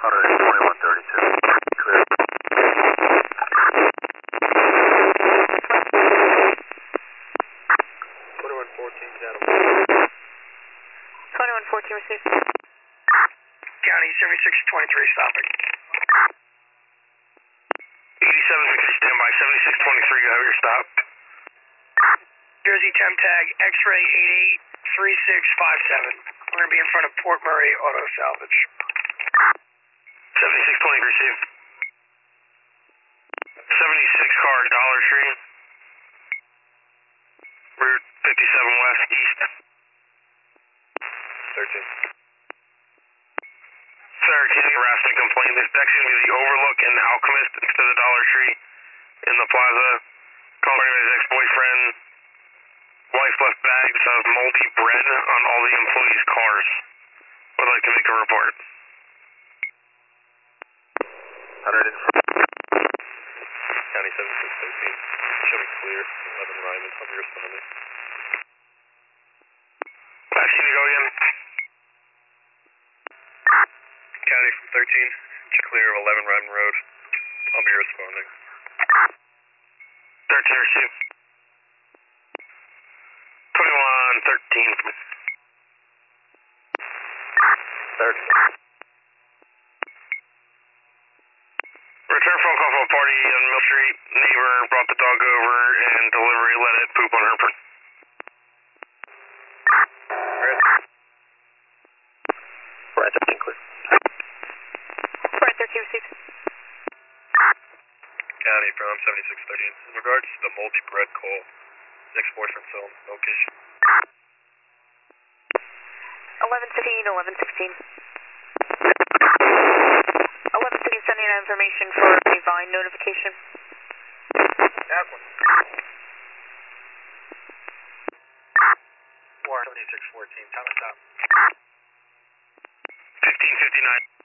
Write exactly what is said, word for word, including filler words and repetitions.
twenty-one thirty-two. Clear. twenty-one fourteen, Seattle. twenty-one fourteen received. County seventy-six twenty-three, stopping. eighty-seven sixty, standby. seventy-six twenty-three, go have your stop. Jersey temp tag, X-ray eight eight three six five seven. We're going to be in front of Port Murray Auto Salvage. seventy-six twenty, receive. seventy-six car, Dollar Tree. Route fifty-seven West, East. thirteen. Sir, can you harassment complaint? This next going to be the Overlook and the Alchemist next to the Dollar Tree in the plaza. Calling his ex-boyfriend. Wife left bags of moldy bread on all the employees' cars. Would like to make a report. one hundred. County seventy-six thirteen. Show me clear. eleven Ryman. I'll be responding. Asking to go again. County from thirteen. Clear of eleven Ryman Road. I'll be responding. thirteen, receive. twenty-one thirteen. third. Return phone call from a party on Mill Street. Neighbor brought the dog over and delivery let it poop on her person. Right, thirteen clear. Right, thirteen received. County from seventy-six thirteen. In regards to the moldy bread call, ex-boyfriend film, location. eleven fifteen, eleven sixteen. eleven sixteen sending out information for a Vine notification. That one. War seventy-six fourteen, time and stop. fifteen fifty-nine.